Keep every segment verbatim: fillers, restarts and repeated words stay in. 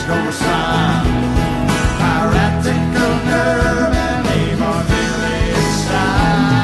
she's gonna smile. Piratical nerve and Avon Lily style.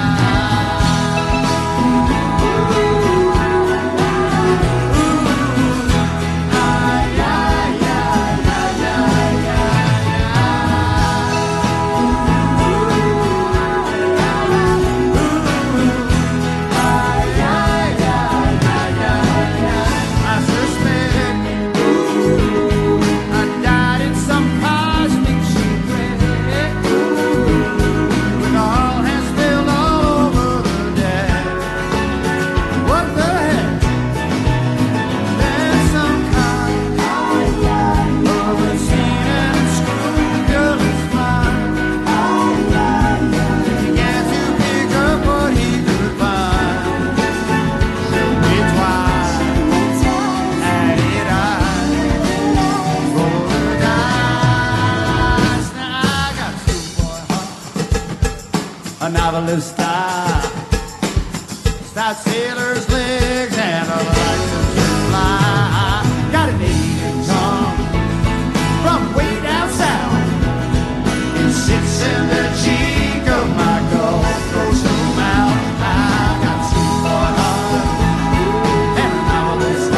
A novelist star, star sailor's legs and a license to fly. Got an Indian tongue from way down south. It sits in the cheek of my Gulf Coast mouth. I got sweet boy heart and a novelist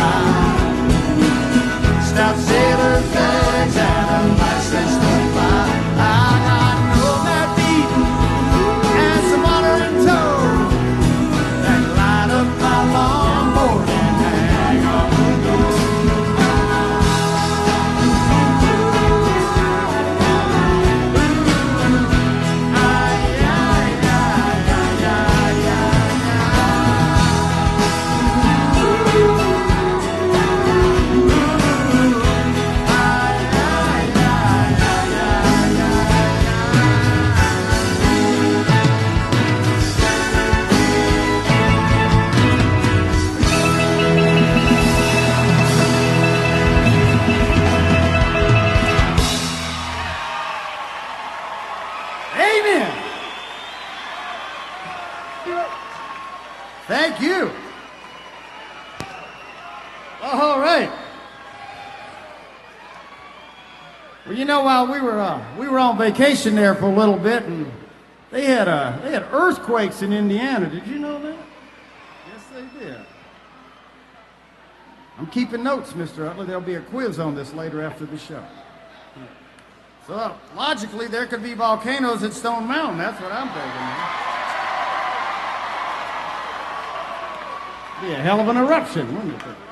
star, star sailor's legs and a license to fly. I got no bad feet and some water in tow that light up my longboard and hang on the door. Ay, ay, ay, ay, ay, Amen. Thank you. All right. Well, you know, while we were uh, we were on vacation there for a little bit, and they had uh, they had earthquakes in Indiana. Did you know that? Yes, they did. I'm keeping notes, Mister Utley. There'll be a quiz on this later after the show. So logically, there could be volcanoes at Stone Mountain. That's what I'm thinking. Man. Be a hell of an eruption, wouldn't it?